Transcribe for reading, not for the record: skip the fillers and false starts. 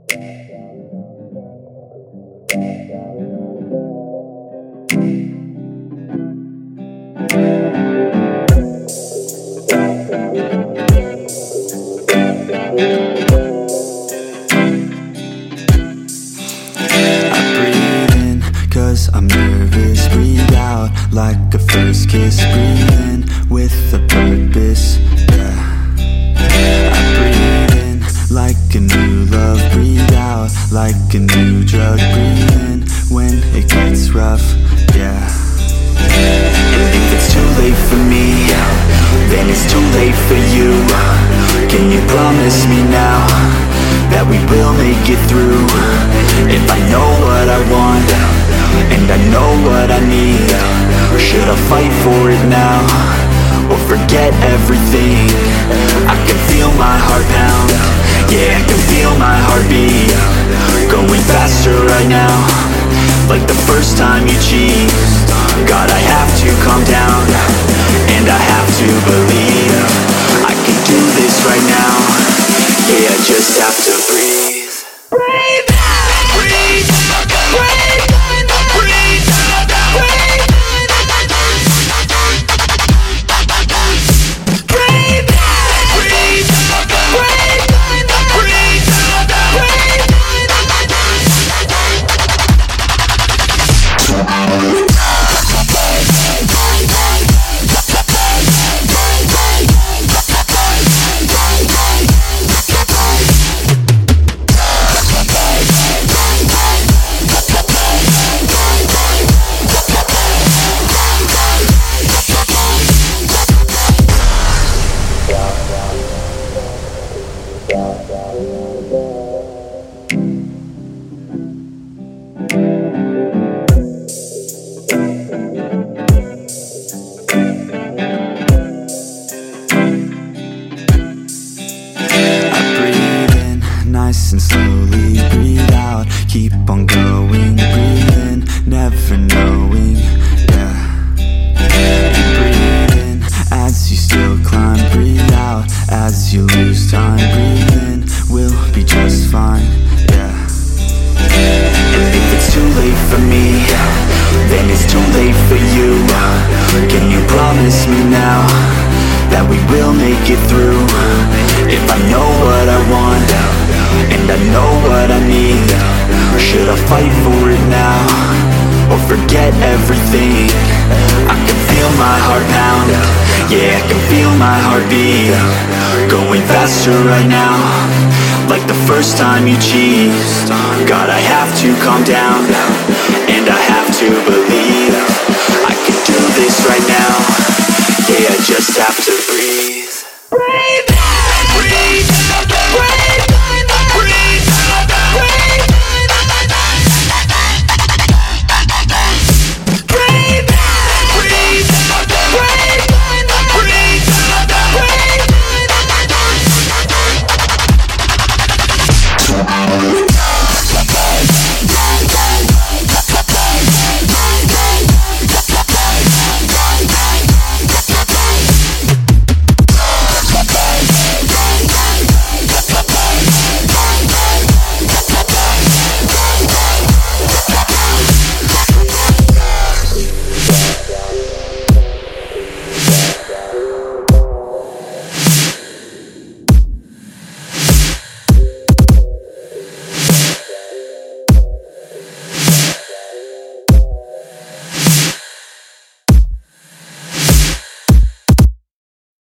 Cause I'm nervous, breathe out like a first kiss, breathe in with a purpose, yeah. I breathe in like a new love, breathe out like a new drug, breathe in when it gets rough, yeah. And if it's too late for me, then it's too late for you. Can you promise me now that we will make it through? If I know what I want and I know what I need, should I fight for it now or forget everything? I can feel my heart pound, yeah, I can feel my heartbeat going faster right now, like the first time you cheat. God, I have to calm down, and I have to believe I can do this right now. Yeah, I just have to breathe. Breathe, breathe, breathe, breathe, breathe. Nice and slowly breathe out, keep on going, breathe in, never knowing, yeah. And breathe in as you still climb, breathe out as you lose time, breathe in, we'll be just fine, yeah. And if it's too late for me, then it's too late for you. Can you promise me now that we will make it through? If I know what I want and I know what I need, should I fight for it now or forget everything? I can feel my heart pound, yeah, I can feel my heartbeat going faster right now, like the first time you cheat. God, I have to calm down, and I have to believe I can do this right now. Yeah, I just have to